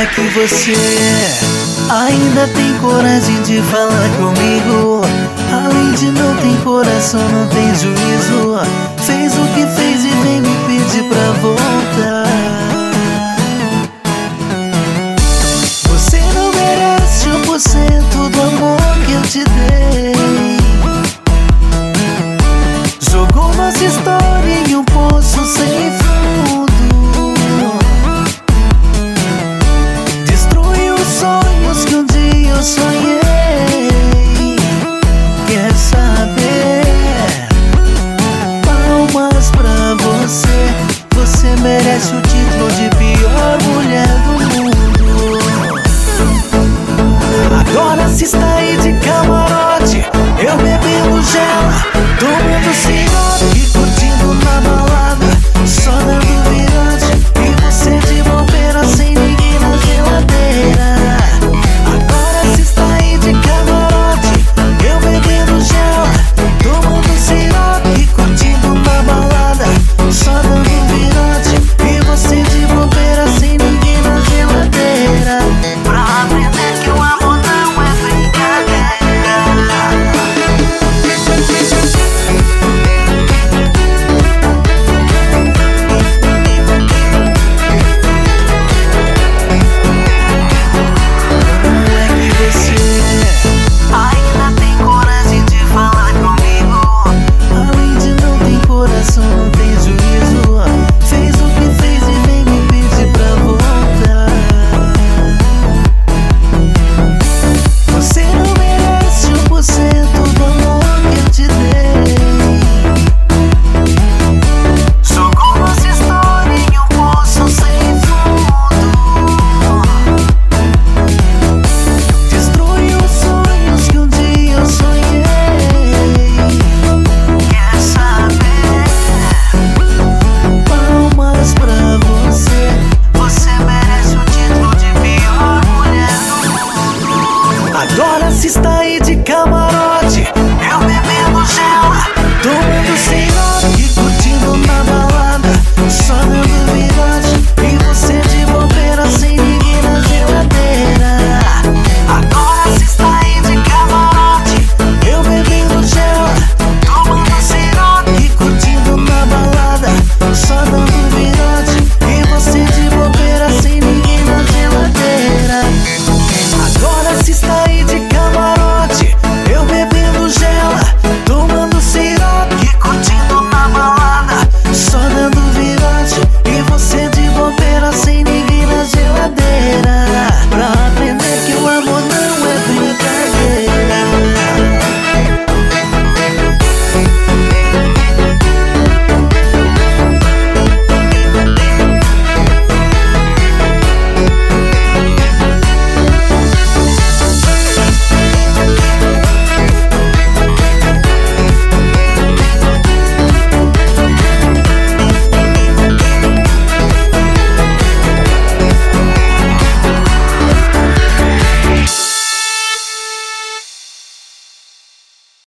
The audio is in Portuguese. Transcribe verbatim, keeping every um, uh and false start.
que você ainda tem coragem de falar comigo? Além de não ter coração, não tem juízo. Fez o que fez e vem me pedir pra voltar. Você não merece um por cento do amor que eu te dei. Jogou nossa história